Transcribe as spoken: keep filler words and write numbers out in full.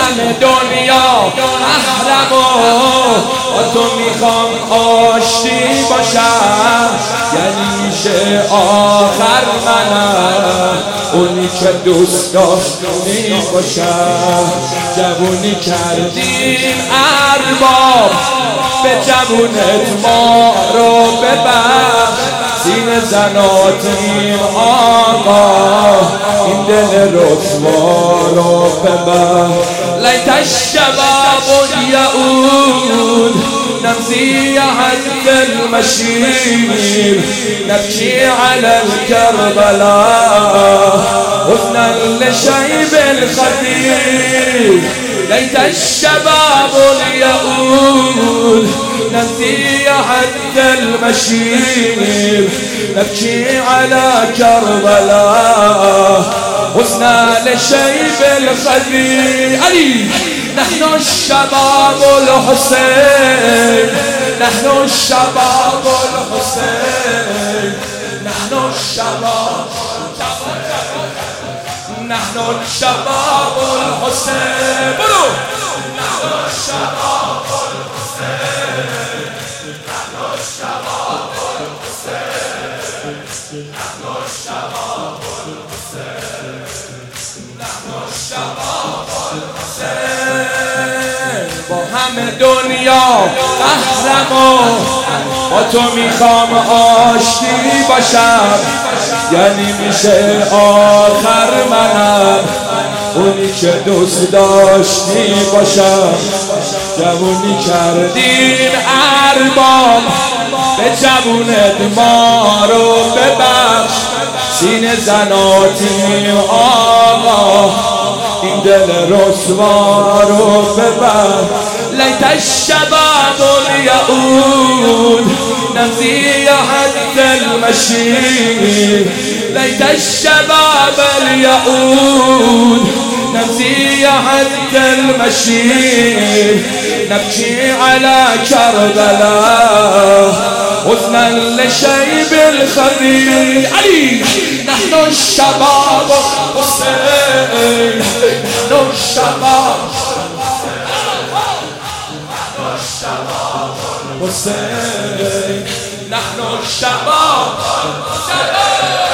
همه دنیا محرم و با تو میخوام آشتی باشم، یعنی میشه آخر منم اونی که دوست داشتی باشم. جوونی کردیم ارباب به جوونت ما رو ببخش، سینه زناتیم آقا این دل رسوا رو ببخش. لیت الشباب یعود نمضي حد المشير نبكي على الكربلاء حزنا لشيب الخدير. ليت الشباب يعود نمضي حد المشير نبكي على كربلاء حزنا لشيب الخدير. علي نحن الشباب الحسين نحن الشباب الحسين نحن الشباب نحن الشباب الحسين برو نحن الشباب الحسين نحن الشباب الحسين نحن الشباب الحسين نحن الشباب الحسين. با همه دنیا محرم و با تو میخوام آشتی باشم، یعنی میشه آخر منم اونی که دوست داشتی باشم. جوونی کردین ارباب به جوونت ما رو ببخش، سینه زناتیم آقا این دل رسوا رو ببخش. لیت الشباب یعود نمضي حد المشير لیت الشباب یعود نمضي حد المشير نبكي على كربلاء حزنا لشيب الخدير. علي نحن الشباب حسين نحن الشباب حسين نحن الشباب